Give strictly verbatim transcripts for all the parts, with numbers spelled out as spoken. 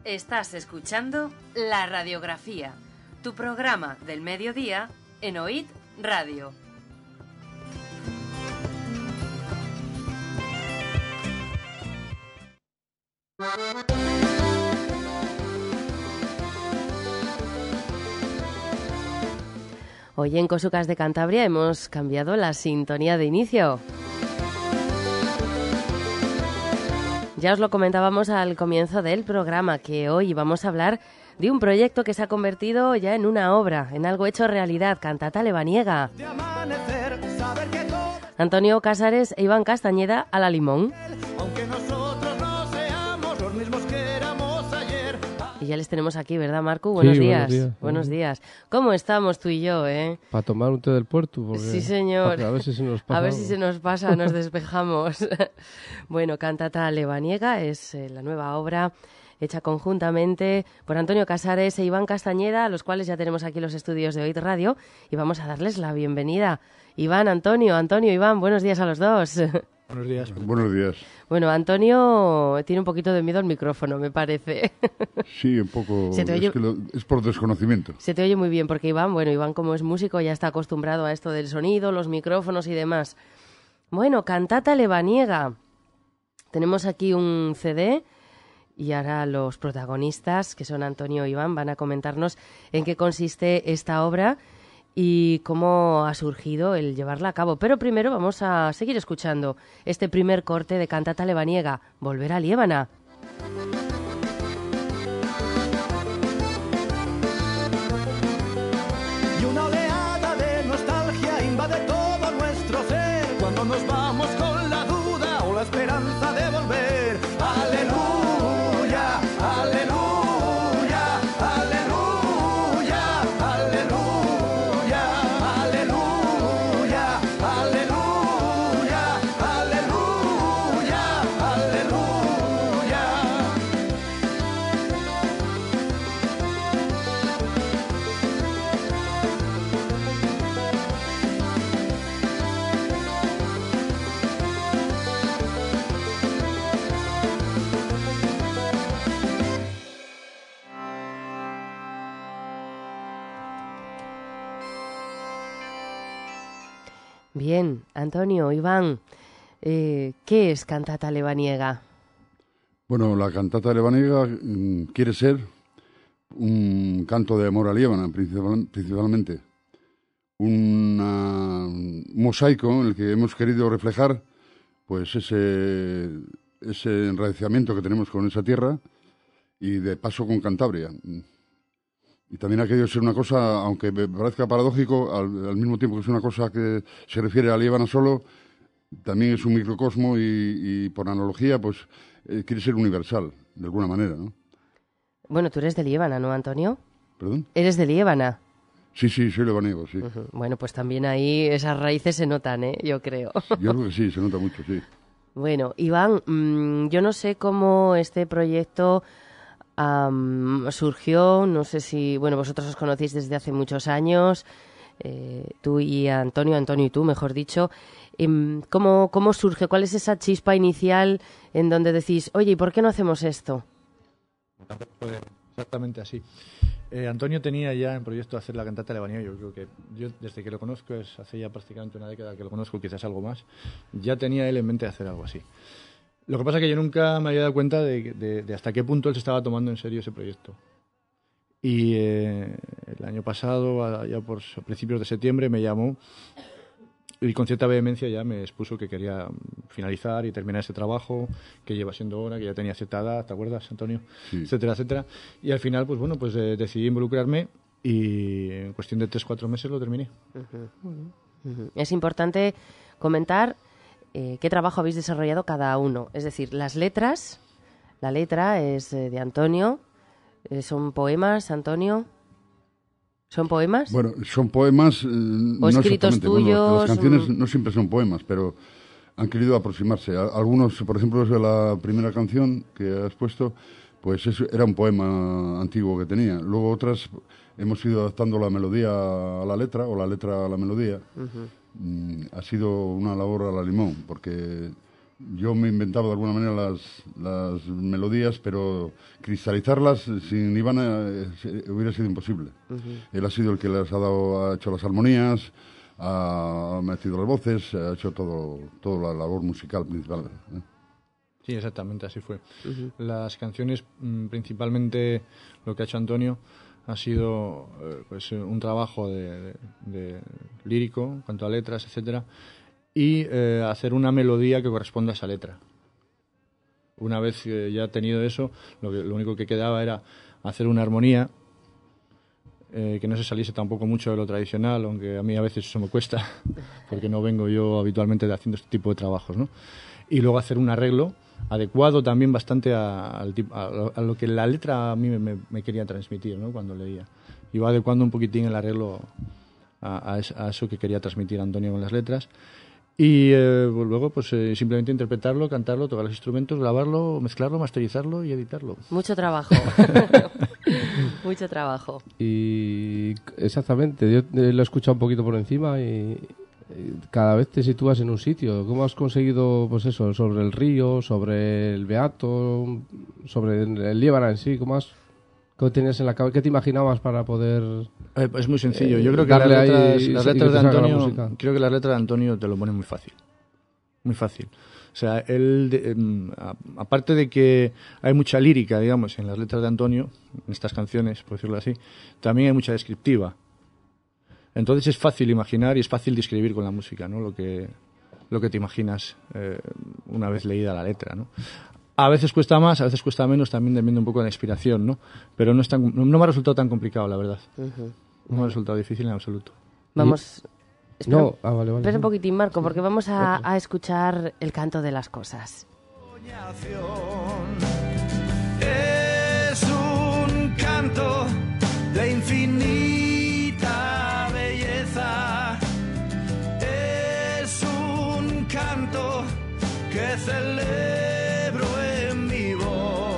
Estás escuchando La Radiografía, tu programa del mediodía en O I D Radio. Hoy en Cosucas de Cantabria hemos cambiado la sintonía de inicio. Ya os lo comentábamos al comienzo del programa, que hoy vamos a hablar de un proyecto que se ha convertido ya en una obra, en algo hecho realidad, Cantata lebaniega. Antonio Casares e Iván Castañeda a la limón. Y ya les tenemos aquí, ¿verdad, Marco? Buenos, sí, días. buenos días. Buenos días. ¿Cómo estamos tú y yo, eh? Para tomar un té del puerto. Porque, sí, señor. A ver si se nos pasa. A ver algo. si se nos pasa, nos despejamos. Bueno, Cantata lebaniega es eh, la nueva obra hecha conjuntamente por Antonio Casares e Iván Castañeda, a los cuales ya tenemos aquí los estudios de O I D Radio, y vamos a darles la bienvenida. Iván, Antonio, Antonio, Iván, buenos días a los dos. Buenos días. Buenos días. Bueno, Antonio tiene un poquito de miedo al micrófono, me parece. Sí, un poco. Se te oye... Es, que lo, es por desconocimiento. Se te oye muy bien, porque Iván, bueno, Iván como es músico ya está acostumbrado a esto del sonido, los micrófonos y demás. Bueno, Cantata lebaniega. Tenemos aquí un C D y ahora los protagonistas, que son Antonio e Iván, van a comentarnos en qué consiste esta obra y cómo ha surgido el llevarla a cabo. Pero primero vamos a seguir escuchando este primer corte de Cantata lebaniega, Volver a Liébana. Y una oleada de nostalgia invade todo nuestro ser cuando nos vamos con la duda o la esperanza de volver. Aleluya, aleluya. Bien, Antonio, Iván, eh, ¿qué es Cantata lebaniega? Bueno, la Cantata lebaniega mmm, quiere ser un canto de amor a Liébana, principal, principalmente. Una, un mosaico en el que hemos querido reflejar pues ese, ese enraizamiento que tenemos con esa tierra y de paso con Cantabria. Y también ha querido ser una cosa, aunque me parezca paradójico, al, al mismo tiempo que es una cosa que se refiere a Liébana solo, también es un microcosmo y, y por analogía, pues eh, quiere ser universal, de alguna manera, ¿no? Bueno, tú eres de Liébana, ¿no, Antonio? ¿Perdón? ¿Eres de Liébana? Sí, sí, soy lebaniego, sí. Uh-huh. Bueno, pues también ahí esas raíces se notan, ¿eh? Yo creo. Yo creo que sí, se nota mucho, sí. Bueno, Iván, mmm, yo no sé cómo este proyecto Um, surgió, no sé si, bueno, vosotros os conocéis desde hace muchos años, eh, tú y Antonio, Antonio y tú, mejor dicho. Eh, ¿cómo, ¿Cómo surge? ¿Cuál es esa chispa inicial en donde decís, oye, ¿y por qué no hacemos esto? Exactamente así. Eh, Antonio tenía ya en proyecto hacer la Cantata lebaniega. Yo creo que yo desde que lo conozco, es hace ya prácticamente una década que lo conozco, quizás algo más, ya tenía él en mente hacer algo así. Lo que pasa es que yo nunca me había dado cuenta de, de, de hasta qué punto él se estaba tomando en serio ese proyecto. Y eh, el año pasado, ya por principios de septiembre, me llamó y con cierta vehemencia ya me expuso que quería finalizar y terminar ese trabajo, que lleva siendo hora, que ya tenía cierta edad, ¿te acuerdas, Antonio? Sí. Etcétera, etcétera. Y al final, pues bueno, pues eh, decidí involucrarme y en cuestión de tres, cuatro meses lo terminé. Uh-huh. Uh-huh. Es importante comentar Eh, ¿qué trabajo habéis desarrollado cada uno? Es decir, las letras, la letra es eh, de Antonio, eh, ¿son poemas, Antonio? ¿Son poemas? Bueno, son poemas, eh, ¿O no escritos exactamente. tuyos? Bueno, las canciones un... no siempre son poemas, pero han querido aproximarse. Algunos, por ejemplo, la primera canción que has puesto, pues eso era un poema antiguo que tenía. Luego otras hemos ido adaptando la melodía a la letra o la letra a la melodía. Uh-huh. Mm, ha sido una labor a la limón, porque yo me inventaba de alguna manera las, las melodías, pero cristalizarlas sin Ivana eh, hubiera sido imposible. Uh-huh. Él ha sido el que les ha dado, ha hecho las armonías, ha metido las voces, ha hecho todo, toda la labor musical principal. ¿eh? Sí, exactamente, así fue. Uh-huh. Las canciones, principalmente lo que ha hecho Antonio, ha sido eh, pues un trabajo de, de, de lírico, en cuanto a letras, etcétera, y eh, hacer una melodía que corresponda a esa letra. Una vez que ya tenido eso, lo, que, lo único que quedaba era hacer una armonía eh, que no se saliese tampoco mucho de lo tradicional, aunque a mí a veces eso me cuesta, porque no vengo yo habitualmente de haciendo este tipo de trabajos, ¿no? Y luego hacer un arreglo adecuado también bastante a, a, a, a lo que la letra a mí me, me quería transmitir, ¿no? Cuando leía. Iba adecuando un poquitín el arreglo a, a, a eso que quería transmitir Antonio con las letras. Y eh, pues luego pues eh, simplemente interpretarlo, cantarlo, tocar los instrumentos, grabarlo, mezclarlo, masterizarlo y editarlo. Mucho trabajo. Mucho trabajo. Y exactamente, yo lo he escuchado un poquito por encima y cada vez te sitúas en un sitio. ¿Cómo has conseguido, pues eso, sobre el río, sobre el Beato, sobre el Liébana en sí? ¿Cómo has, ¿Qué tenías en la cabeza? ¿Qué te imaginabas para poder...? Eh, es muy sencillo. Yo creo que las letras, ahí, las letras de Antonio, creo que las letras de Antonio te lo ponen muy fácil. Muy fácil. O sea, él, de, eh, aparte de que hay mucha lírica, digamos, en las letras de Antonio, en estas canciones, por decirlo así, también hay mucha descriptiva. Entonces es fácil imaginar y es fácil describir con la música, ¿no? Lo que, lo que te imaginas eh, una vez leída la letra, ¿no? A veces cuesta más, a veces cuesta menos, también depende un poco de la inspiración, ¿no? Pero no, es tan, no, no me ha resultado tan complicado, la verdad. Uh-huh. No me ha resultado difícil en absoluto. Vamos... Espera, no, ah, vale, vale. espera un poquitín, Marco, porque vamos a, a escuchar el canto de las cosas. Es un canto de infinita belleza. Es un canto que celebro en mi voz.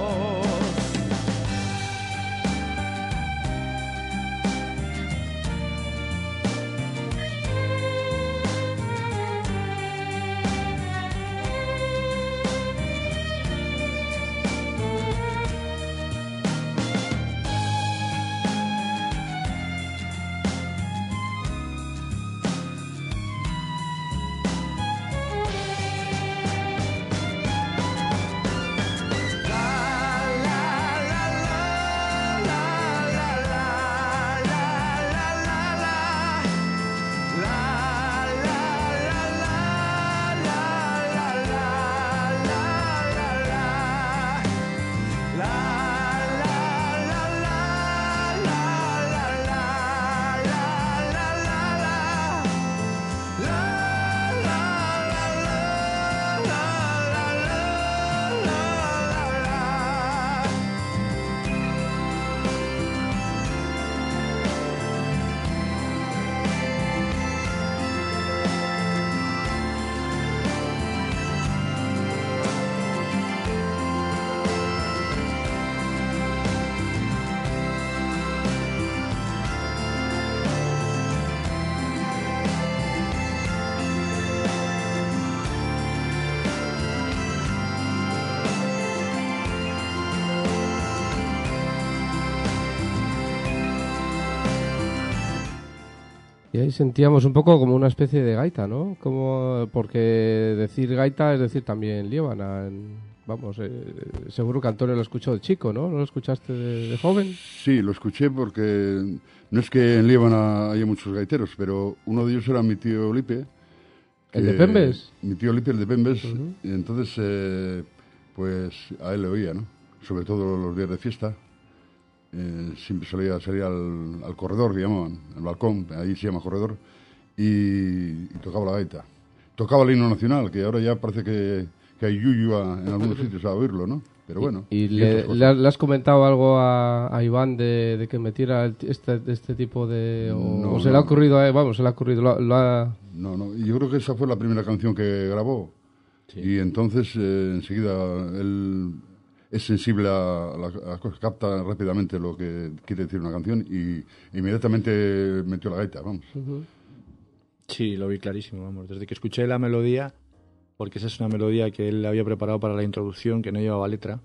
Y ahí sentíamos un poco como una especie de gaita, ¿no? Como, porque decir gaita es decir también liébana. Vamos, eh, seguro que Antonio lo escuchó de chico, ¿no? ¿No lo escuchaste de, de joven? Sí, lo escuché porque no es que en Liébana haya muchos gaiteros, pero uno de ellos era mi tío Lipe. ¿El de Pembes? Mi tío Lipe, el de Pembes. Uh-huh. Y entonces, eh, pues a él le oía, ¿no? Sobre todo los días de fiesta. Eh, siempre solía salir al, al corredor, que llamaban, al balcón, ahí se llama corredor, y, y tocaba la gaita. Tocaba el himno nacional, que ahora ya parece que, que hay yuyu a, en algunos sitios a oírlo, ¿no? Pero bueno. ¿Y, y le, le, le has comentado algo a, a Iván de, de que metiera este, este tipo de... O, no, o se no, le ha ocurrido a él, vamos, se le ha ocurrido... Lo, lo ha... No, no, yo creo que esa fue la primera canción que grabó. Sí. Y entonces, eh, enseguida, él... es sensible a las cosas, capta rápidamente lo que quiere decir una canción y inmediatamente metió la gaita, vamos. Uh-huh. Sí, lo vi clarísimo, vamos. Desde que escuché la melodía, porque esa es una melodía que él había preparado para la introducción, que no llevaba letra.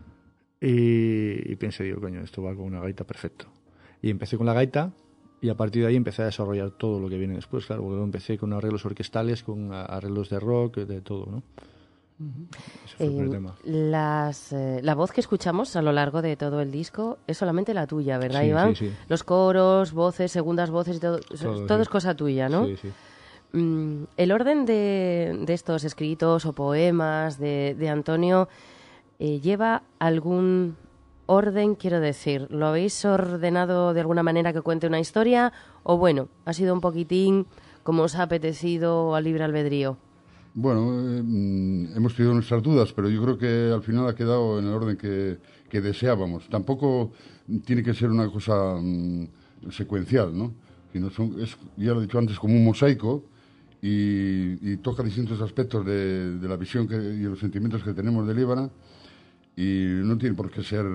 Y, y pensé, digo, coño, esto va con una gaita perfecto. Y empecé con la gaita y a partir de ahí empecé a desarrollar todo lo que viene después, claro, porque empecé con arreglos orquestales, con arreglos de rock, de todo, ¿no? Uh-huh. Ese fue eh, el primer tema. Las, eh, la voz que escuchamos a lo largo de todo el disco es solamente la tuya, ¿verdad, sí, Iván? Sí, sí. Los coros, voces, segundas voces, y todo, todo, todo sí. es cosa tuya, ¿no? Sí, sí. Mm, el orden de, de estos escritos o poemas de, de Antonio eh, lleva algún orden, quiero decir, ¿lo habéis ordenado de alguna manera que cuente una historia? O bueno, ha sido un poquitín como os ha apetecido al libre albedrío. Bueno, eh, hemos tenido nuestras dudas, pero yo creo que al final ha quedado en el orden que, que deseábamos. Tampoco tiene que ser una cosa um, secuencial, ¿no? Sino son, es, ya lo he dicho antes, como un mosaico y, y toca distintos aspectos de, de la visión que, y los sentimientos que tenemos de Líbana. Y no tiene por qué ser,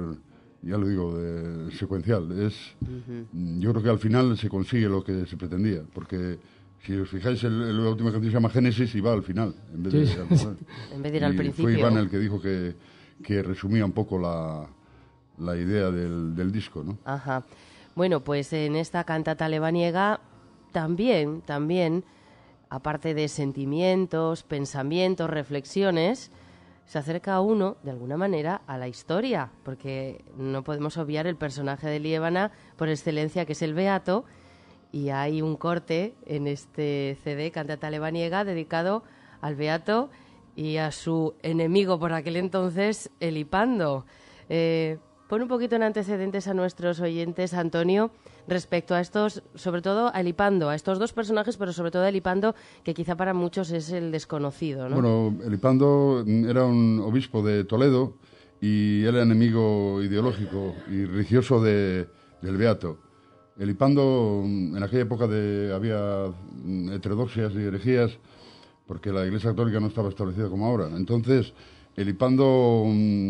ya lo digo, de, secuencial. Es, uh-huh. Yo creo que al final se consigue lo que se pretendía, porque si os fijáis, el, el, la última canción se llama Génesis y va al final, en vez de, sí. al final. En vez de ir al principio. Fue Iván el que dijo que, que resumía un poco la, la idea del, del disco, ¿no? Ajá. Bueno, pues en esta cantata lebaniega también, también, aparte de sentimientos, pensamientos, reflexiones, se acerca a uno, de alguna manera, a la historia, porque no podemos obviar el personaje de Liébana por excelencia, que es el Beato, y hay un corte en este C D, Cantata lebaniega, dedicado al Beato y a su enemigo por aquel entonces, Elipando. Eh, pon un poquito en antecedentes a nuestros oyentes, Antonio, respecto a estos, sobre todo a Elipando, a estos dos personajes, pero sobre todo a Elipando, que quizá para muchos es el desconocido, ¿no? Bueno, Elipando era un obispo de Toledo y era enemigo ideológico y religioso de, del Beato. Elipando, en aquella época de, había heterodoxias y herejías, porque la Iglesia Católica no estaba establecida como ahora. Entonces, Elipando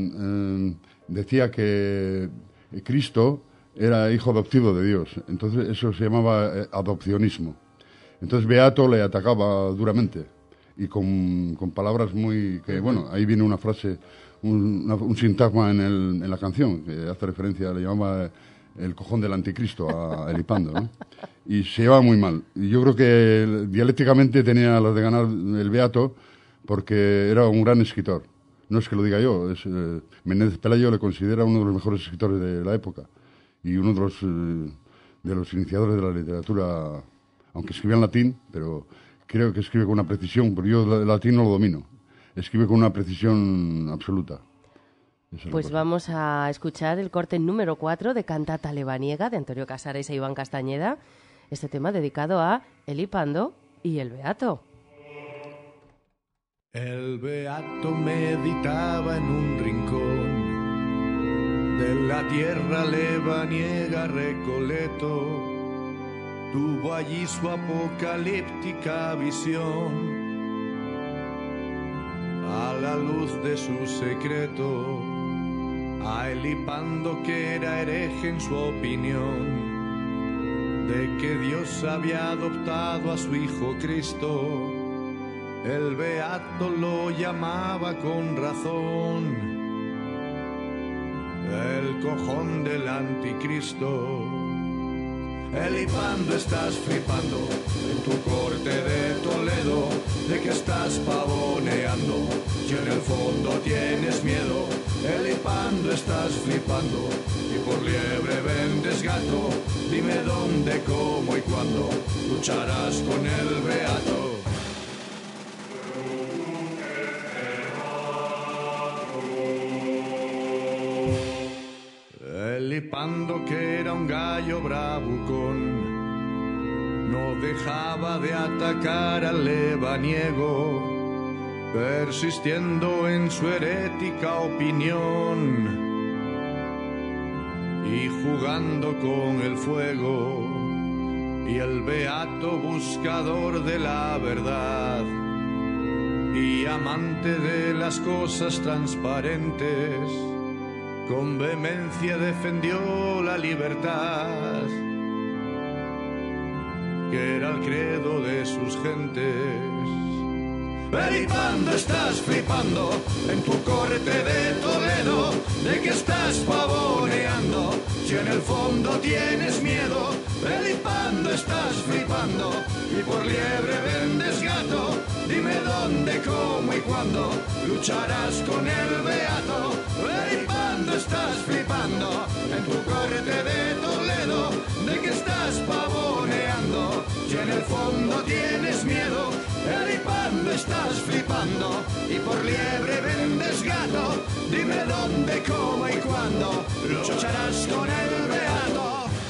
eh, decía que Cristo era hijo adoptivo de Dios. Entonces eso se llamaba eh, adopcionismo. Entonces Beato le atacaba duramente y con, con palabras muy... que bueno, ahí viene una frase, un, una, un sintagma en, el, en la canción que hace referencia, le llamaba el cojón del anticristo a Elipando, ¿no? Y se llevaba muy mal. Y yo creo que dialécticamente tenía las de ganar el Beato porque era un gran escritor. No es que lo diga yo, es, eh, Menéndez Pelayo le considera uno de los mejores escritores de la época y uno de los, eh, de los iniciadores de la literatura, aunque escribía en latín, pero creo que escribe con una precisión, porque yo el latín no lo domino, escribe con una precisión absoluta. Pues vamos a escuchar el corte número cuatro de Cantata lebaniega de Antonio Casares e Iván Castañeda, este tema dedicado a Elipando y el Beato. El Beato meditaba en un rincón de la tierra lebaniega Recoleto, tuvo allí su apocalíptica visión. A la luz de su secreto, a Elipando, que era hereje en su opinión, de que Dios había adoptado a su Hijo Cristo, el Beato lo llamaba con razón el cojón del anticristo. Elipando, estás flipando en tu corte de Toledo, de que estás pavoneando, si en el fondo tienes miedo. Elipando, estás flipando y por liebre vendes gato. Dime dónde, cómo y cuándo lucharás con el Beato. Elipando, que era un gallo bravucón, no dejaba de atacar al lebaniego, persistiendo en su herética opinión y jugando con el fuego. Y el Beato, buscador de la verdad y amante de las cosas transparentes, con vehemencia defendió la libertad, que era el credo de sus gentes. Felipando, estás flipando en tu corte de Toledo. ¿De qué estás pavoneando si en el fondo tienes miedo? Felipando, estás flipando y por liebre vendes gato. Dime dónde, cómo y cuándo lucharás con el beato. Felipando, estás flipando en tu corte de Toledo. ¿De qué estás pavoneando si en el fondo tienes miedo? Felipando, estás flipando y por liebre vendes gato. Dime dónde, cómo y cuándo lucharás con el beato.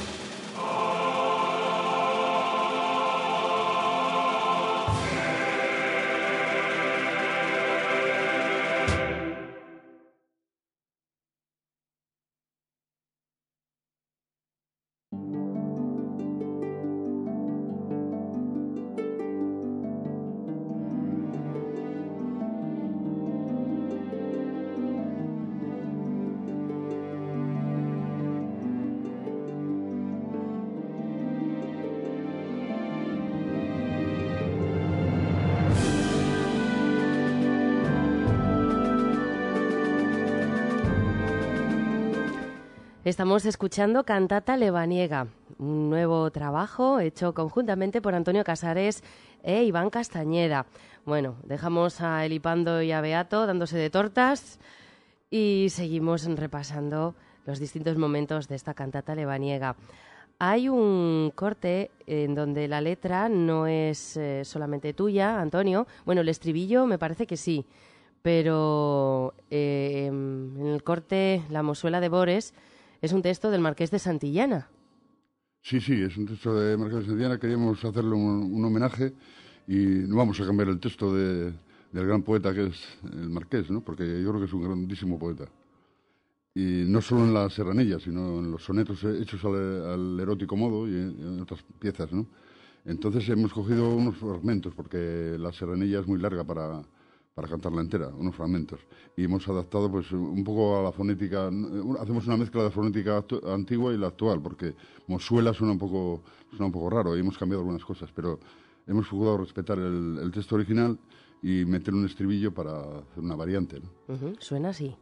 Estamos escuchando Cantata lebaniega, un nuevo trabajo hecho conjuntamente por Antonio Casares e Iván Castañeda. Bueno, dejamos a Elipando y a Beato dándose de tortas y seguimos repasando los distintos momentos de esta Cantata lebaniega. Hay un corte en donde la letra no es eh, solamente tuya, Antonio. Bueno, el estribillo me parece que sí, pero eh, en el corte La mozuela de Bores es un texto del Marqués de Santillana. Sí, sí, es un texto de Marqués de Santillana. Queríamos hacerle un, un homenaje y no vamos a cambiar el texto de, del gran poeta que es el Marqués, ¿no? Porque yo creo que es un grandísimo poeta. Y no solo en la serranilla, sino en los sonetos hechos al, al erótico modo y en, en otras piezas, ¿no? Entonces hemos cogido unos fragmentos, porque la serranilla es muy larga para... para cantarla entera, unos fragmentos. Y hemos adaptado pues un poco a la fonética, hacemos una mezcla de fonética antigua y la actual, porque mozuela suena un poco, suena un poco raro y hemos cambiado algunas cosas, pero hemos procurado respetar el, el texto original y meter un estribillo para hacer una variante, ¿no? Uh-huh, suena así.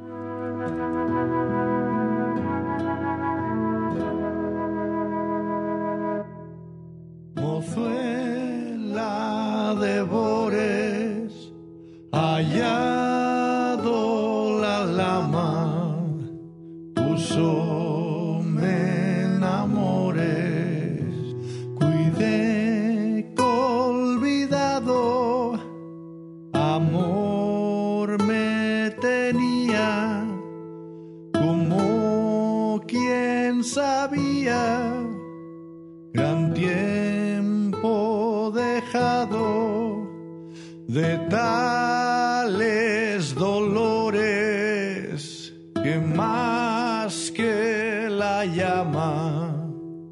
Mozuela de Bores, hallado la lama, pusóme en amores, cuidé que olvidado, amor me tenía, como quien sabía, gran tiempo dejado de tales dolores, que más que la llama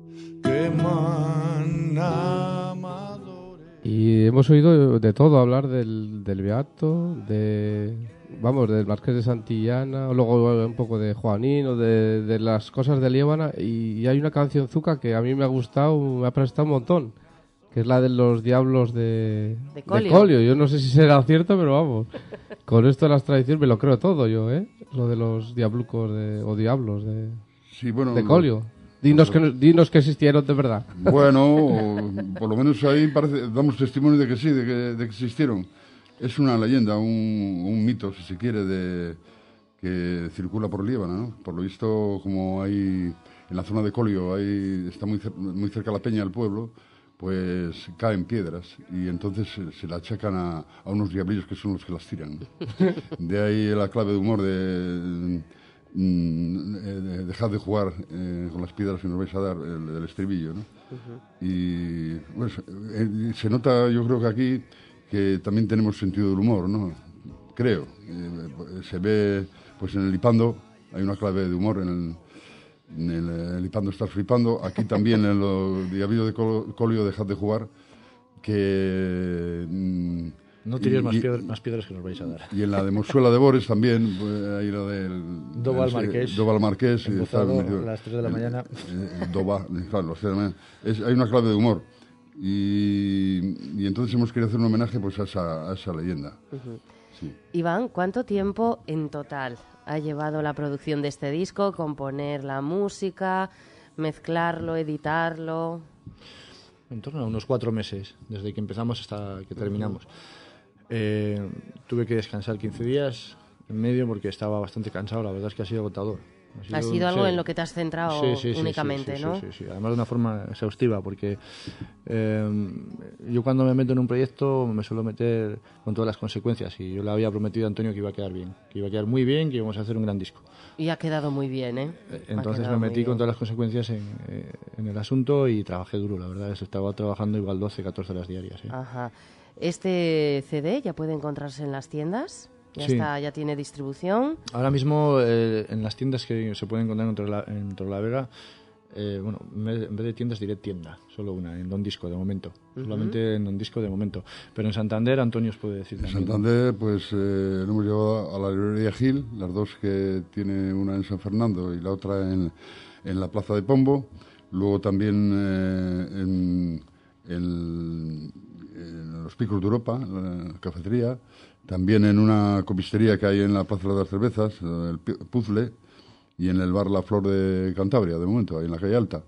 queman amadores. Y hemos oído de todo hablar del, del Beato, de, vamos, del Marqués de Santillana, luego un poco de Juanín, o de, de las cosas de Liébana, y, y hay una cancionzuca que a mí me ha gustado, me ha prestado un montón, que es la de los diablos de, de, Colio. de Colio. Yo no sé si será cierto, pero vamos, con esto de las tradiciones me lo creo todo yo, ¿eh? Lo de los diablucos de, o diablos de, sí, bueno, de Colio. Dinos que, dinos que existieron de verdad. Bueno, por lo menos ahí parece, damos testimonio de que sí, de que, de que existieron. Es una leyenda, un, un mito, si se quiere, de que circula por Liébana, ¿no? Por lo visto, como hay en la zona de Colio, hay, está muy, muy cerca la peña del pueblo, pues caen piedras y entonces se, se la achacan a, a unos diablillos que son los que las tiran. De ahí la clave de humor de... Mm, dejad de jugar eh, con las piedras que nos vais a dar, el, el estribillo, ¿no? Uh-huh. Y bueno, eh, se nota, yo creo que aquí, que también tenemos sentido del humor, ¿no? Creo. Eh, se ve, pues en el Lipando hay una clave de humor, en el, en el, el Lipando estás flipando. Aquí también en el Diablillo de Colio, dejad de jugar, que... Mm, no tiréis más, y, piedra, más piedras que nos vais a dar. Y en la de Mozuela de Bores también, pues, ahí lo del... Doba al Marqués. Doba al Marqués. Embozado, a las tres de la mañana. El, el Doba, claro, las tres de la mañana. Es, hay una clave de humor. y, y entonces hemos querido hacer un homenaje pues a esa, a esa leyenda. Uh-huh. Sí. Iván, ¿cuánto tiempo en total ha llevado la producción de este disco? Componer la música, mezclarlo, editarlo. En torno a unos cuatro meses, desde que empezamos hasta que terminamos. Eh, tuve que descansar quince días en medio porque estaba bastante cansado, la verdad es que ha sido agotador. Ha sido, ha sido algo sí. en lo que te has centrado sí, sí, sí, únicamente, sí, sí, ¿no? Sí, sí, sí, además de una forma exhaustiva, porque eh, yo cuando me meto en un proyecto me suelo meter con todas las consecuencias y yo le había prometido a Antonio que iba a quedar bien, que iba a quedar muy bien, que íbamos a hacer un gran disco. Y ha quedado muy bien, ¿eh? Entonces me metí con todas las consecuencias en, en el asunto y trabajé duro, la verdad, estaba trabajando igual doce, catorce horas diarias. ¿eh? Ajá. ¿Este C D ya puede encontrarse en las tiendas? Ya Sí. está, ya tiene distribución. Ahora mismo eh, en las tiendas que se pueden encontrar en Torrela- en Torrelavega, eh, bueno, en vez, de, en vez de tiendas diré tienda, solo una, en Don Disco de momento, Uh-huh. solamente en Don Disco de momento. Pero en Santander, Antonio os puede decir En también. Santander, pues eh, lo hemos llevado a la librería Gil, las dos que tiene una en San Fernando y la otra en, en la Plaza de Pombo. Luego también eh, en, en, en los Picos de Europa, la cafetería. También en una copistería que hay en la Plaza de las Cervezas, el Puzzle, y en el bar La Flor de Cantabria, de momento, ahí en la calle Alta.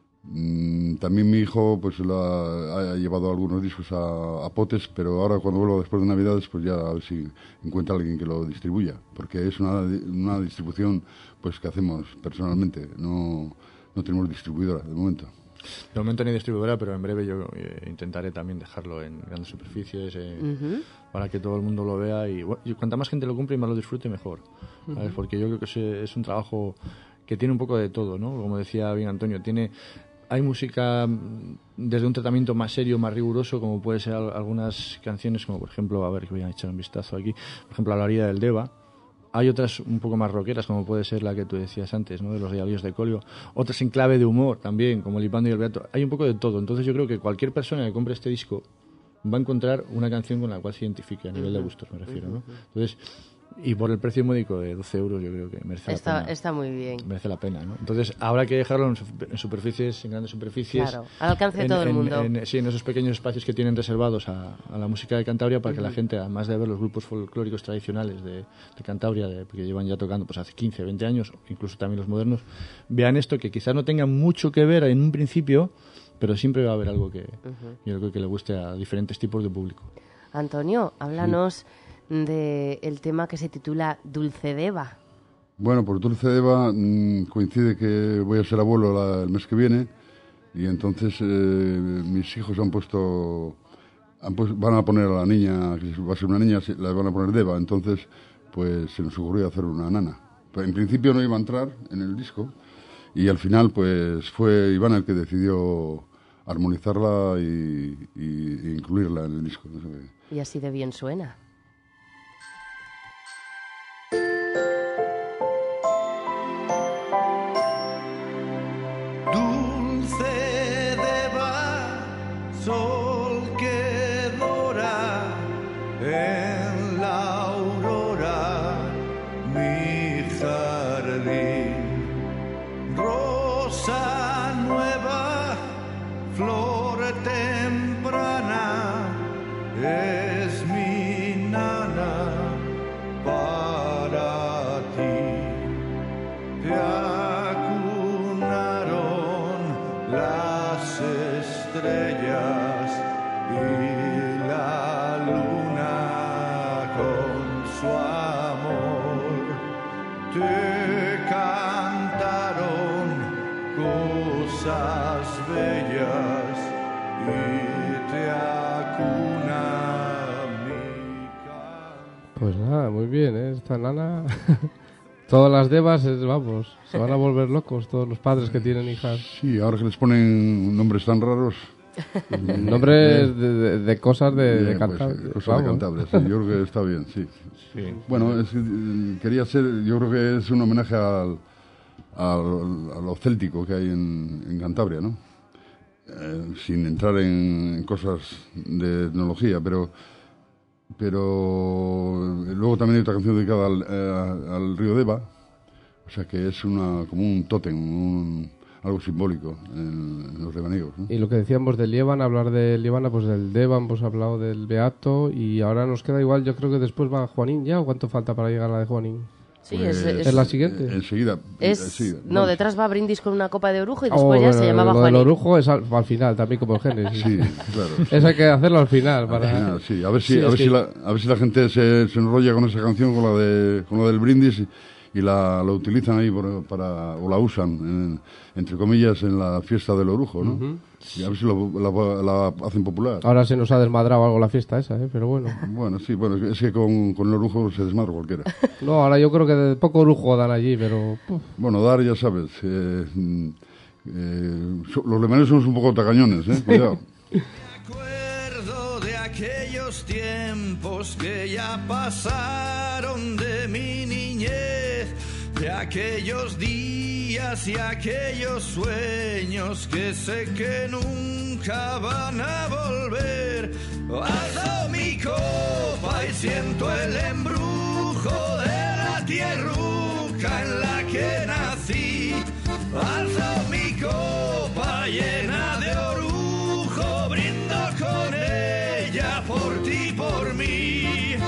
Mm, también mi hijo pues lo ha, ha llevado algunos discos a, a Potes, pero ahora cuando vuelvo después de Navidades, pues ya a ver si encuentra alguien que lo distribuya, porque es una, una distribución pues que hacemos personalmente, no, no tenemos distribuidora de momento. De momento ni distribuidora, pero en breve yo eh, intentaré también dejarlo en grandes superficies eh, Uh-huh. para que todo el mundo lo vea y, bueno, y cuanta más gente lo compre y más lo disfrute, mejor. ¿Sabes? Porque yo creo que es, es un trabajo que tiene un poco de todo, ¿no? Como decía bien Antonio, tiene... Hay música desde un tratamiento más serio, más riguroso, como puede ser algunas canciones, como por ejemplo, a ver que voy a echar un vistazo aquí, por ejemplo, a la orilla del Deva. Hay otras un poco más rockeras, como puede ser la que tú decías antes, ¿no? De los diablos de Colio. Otras en clave de humor también, como Lipando y el Beato. Hay un poco de todo. Entonces yo creo que cualquier persona que compre este disco va a encontrar una canción con la cual se identifique, a nivel de gustos me refiero, ¿no? Entonces, y por el precio módico de doce euros yo creo que merece Está, la pena. está muy bien. Merece la pena, ¿no? Entonces habrá que dejarlo en, en superficies, en grandes superficies. Claro, al alcance de en, todo el en- mundo. en- sí, en esos pequeños espacios que tienen reservados a, a la música de Cantabria para que la gente, además de ver los grupos folclóricos tradicionales de, de Cantabria, de, que llevan ya tocando pues hace quince, veinte años, incluso también los modernos, vean esto que quizás no tenga mucho que ver en un principio, pero siempre va a haber algo que yo creo que le guste a diferentes tipos de público. Antonio, háblanos del tema que se titula Dulce Deva. Bueno, por Dulce Deva mmm, coincide que voy a ser abuelo la- el mes que viene y entonces eh, mis hijos han puesto, han pues- van a poner a la niña, que va a ser una niña, se- la van a poner Deva, entonces pues se nos ocurrió hacer una nana. Pues, en principio no iba a entrar en el disco y al final pues fue Iván el que decidió armonizarla y, y- e incluirla en el disco. No sé qué. Y así de bien suena. Dulce Deva, sol que dora en la aurora, mi jardín. Rosa nueva, flor temprana, es mi nana para ti. Te acunaron las estrellas y la luna con su amor. Te cantaron cosas bellas y te acuna mi canto. Pues nada, muy bien, ¿eh? Esta nana... Todas las devas, es- vamos, se van a volver locos todos los padres que tienen hijas. Sí, ahora que les ponen nombres tan raros. Nombres de, de- de cosas de, de Bien, pues, Cantabria. cosas de vamos. Cantabria, sí, yo creo que está bien, sí. Bueno, es que, eh, quería ser, yo creo que es un homenaje al, al- a lo céltico que hay en, en Cantabria, ¿no? Eh, sin entrar en, en cosas de etnología, pero pero eh, luego también hay otra canción dedicada al, eh, al río Deva, o sea que es una como un tótem, un- algo simbólico en, en los lebaniegos, ¿no? Y lo que decíamos del Lieban, hablar del Liebana, pues del Devan, pues hablado del Beato, y ahora nos queda igual, yo creo que después va Juanín ya, ¿o cuánto falta para llegar a la de Juanín? Sí, Pues, es, es, ¿Es la siguiente? eh, Enseguida. es- enseguida. no, Vamos. detrás va Brindis con una copa de orujo y Oh, después ya bueno, se llamaba lo del Juanín. orujo es al, al final, también como el Génesis. Sí, claro. Eso hay que hacerlo al final. Para... Ah, sí, a ver si, Sí, a, es ver que- si la, a ver si la gente se, se enrolla con esa canción, con la de, con la del brindis y, y la, la utilizan ahí por- para, o la usan, en- entre comillas, en la fiesta del orujo, ¿no? Y a ver si lo- la, la hacen popular. Ahora se nos ha desmadrado algo la fiesta esa, ¿eh? Pero bueno. Bueno, sí, bueno, es que con, con el orujo se desmadra cualquiera. No, ahora yo creo que de poco orujo dan allí, pero... puf. Bueno, dar, ya sabes, eh, mm, eh, so- los lemanes somos un poco tacañones, ¿eh? Cuidado. Me acuerdo de aquellos tiempos que ya pasaron de mi niñez, de aquellos días y aquellos sueños que sé que nunca van a volver. Alzo mi copa y siento el embrujo de la tierruca en la que nací. Alzo mi copa llena de orujo, brindo con ella por ti, por mí.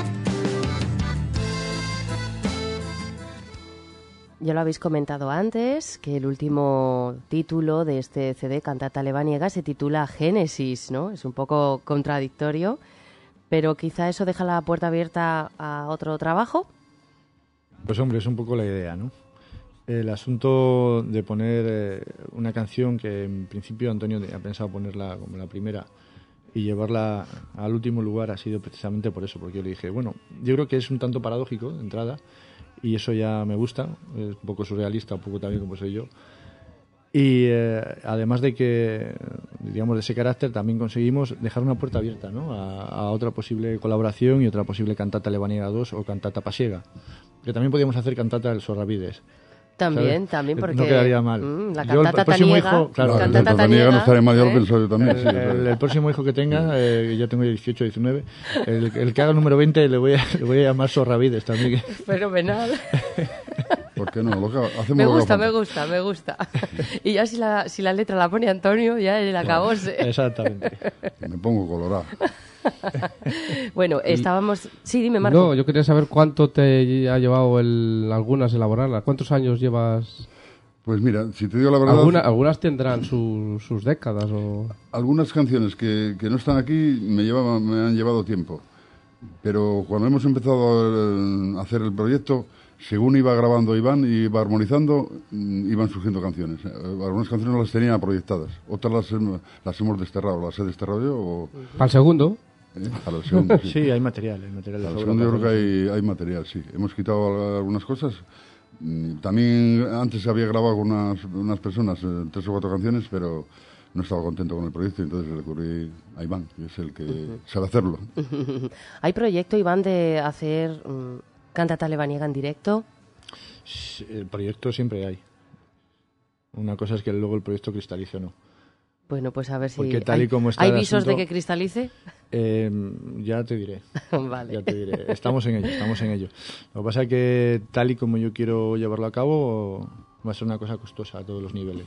Ya lo habéis comentado antes, que el último título de este C D, Cantata lebaniega, se titula Génesis, ¿no? Es un poco contradictorio, pero quizá eso deja la puerta abierta a otro trabajo. Pues hombre, es un poco la idea, ¿no? El asunto de poner eh, una canción que en principio Antonio ha pensado ponerla como la primera y llevarla al último lugar ha sido precisamente por eso, porque yo le dije, bueno, yo creo que es un tanto paradójico de entrada y eso ya me gusta, es un poco surrealista, un poco también como soy yo. Y eh, además de que, digamos, de ese carácter, también conseguimos dejar una puerta abierta, ¿no? a, a otra posible colaboración y otra posible cantata lebaniega dos o cantata pasiega. Que también podíamos hacer cantata del Sorravides. También, ¿sabes? también, No porque quedaría mal. mm, la Yo, el cantata próximo taniega, hijo, claro, No, cantata el Tantaniega taniega, no estaría mal, ya lo ¿eh? he pensado yo también. sí, El, o sea, el- el próximo hijo que tenga, eh, ya tengo dieciocho, diecinueve, el, el que haga el número veinte le voy a, le voy a llamar Sorravides también. Fenomenal. ¿Por qué no? Lo que- hacemos Me lo que gusta, haga me falta. gusta, me gusta. Y ya si la, si la letra la pone Antonio, ya el acabose. Exactamente. Me pongo colorado. Bueno, estábamos... Sí, dime, Marco. No, yo quería saber cuánto te ha llevado el, algunas elaborarlas. ¿Cuántos años llevas? Pues mira, si te digo la verdad, Alguna- algunas tendrán su- sus décadas o... algunas canciones que, que no están aquí me, llevaban, me han llevado tiempo. Pero cuando hemos empezado el- a hacer el proyecto, según iba grabando Iván y iba armonizando, mm, iban surgiendo canciones. Eh, Algunas canciones no las tenía proyectadas, otras las, hem- las hemos desterrado, las he desterrado yo o, Para el segundo. eh, para el segundo. Sí. Sí, hay material, hay material de Para el sobra segundo yo para creo que hacer. hay, hay material, sí. Hemos quitado algunas cosas. Mm, También antes había grabado con unas, unas personas eh, tres o cuatro canciones, pero no estaba contento con el proyecto, entonces recurrí a Iván, que es el que sabe hacerlo. ¿Hay proyecto, Iván, de hacer mm, cantata lebaniega en directo? Sí, el proyecto siempre hay. Una cosa es que luego el proyecto cristalice o no. Bueno, pues a ver si... Porque tal y ¿Hay, como está ¿hay el visos de asunto- que cristalice? Eh, ya te diré. Vale. Ya te diré. Estamos en ello, estamos en ello. Lo que pasa es que tal y como yo quiero llevarlo a cabo, va a ser una cosa costosa a todos los niveles.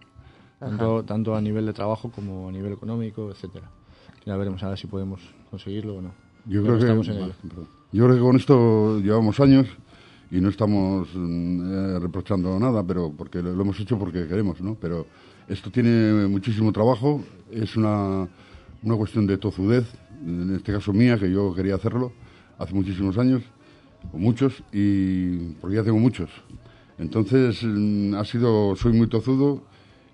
Tanto, tanto a nivel de trabajo como a nivel económico, etcétera. Ya veremos a ver si podemos conseguirlo o no. Yo Pero creo, estamos que, en ello. perdón. Yo creo que con esto llevamos años y no estamos mm, eh, reprochando nada, pero porque lo, lo hemos hecho porque queremos, ¿no? Pero esto tiene muchísimo trabajo, es una, una cuestión de tozudez, en este caso mía, que yo quería hacerlo hace muchísimos años, o muchos, y porque ya tengo muchos. Entonces, mm, ha sido, soy muy tozudo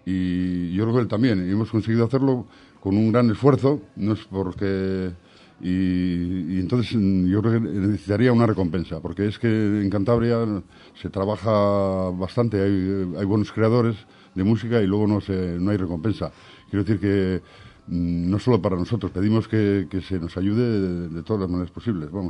y yo creo que él también, y hemos conseguido hacerlo con un gran esfuerzo, no es porque... Y, y entonces mm, yo creo que necesitaría una recompensa, porque es que en Cantabria se trabaja bastante, hay, hay buenos creadores de música y luego no, se, no hay recompensa. Quiero decir que mm, no solo para nosotros, pedimos que, que se nos ayude de, de todas las maneras posibles, vamos.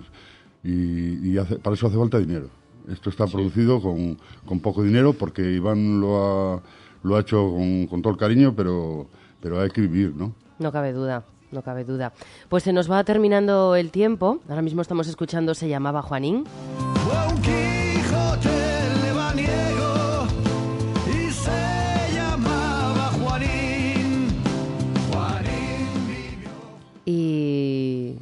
Y, y hace- para eso hace falta dinero. Esto está producido con, con poco dinero, porque Iván lo ha, lo ha hecho con, con todo el cariño, pero, pero hay que vivir, ¿no? No cabe duda, no cabe duda. Pues se nos va terminando el tiempo. Ahora mismo estamos escuchando Se llamaba Juanín. Fue un Quijote lebaniego y se llama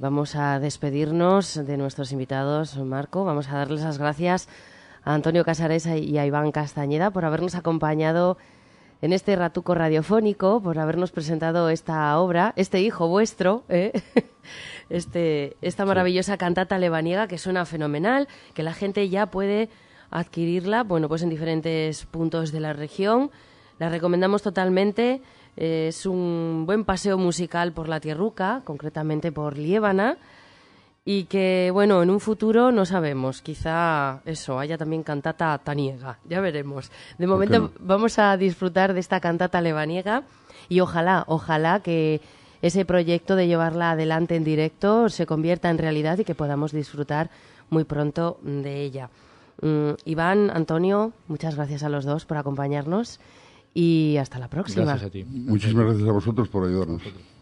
vamos a despedirnos de nuestros invitados, Marco. Vamos a darles las gracias a Antonio Casares y a Iván Castañeda por habernos acompañado en este ratuco radiofónico, por habernos presentado esta obra, este hijo vuestro, ¿eh? este, esta maravillosa cantata lebaniega que suena fenomenal, que la gente ya puede adquirirla, bueno, pues en diferentes puntos de la región. La recomendamos totalmente. Es un buen paseo musical por la tierruca, concretamente por Liébana, y que, bueno, en un futuro no sabemos, quizá eso, haya también cantata taniega, ya veremos. De momento no? vamos a disfrutar de esta cantata lebaniega y ojalá, ojalá que ese proyecto de llevarla adelante en directo se convierta en realidad y que podamos disfrutar muy pronto de ella. Mm, Iván, Antonio, muchas gracias a los dos por acompañarnos y hasta la próxima. Gracias a ti. Muchísimas gracias a vosotros por ayudarnos.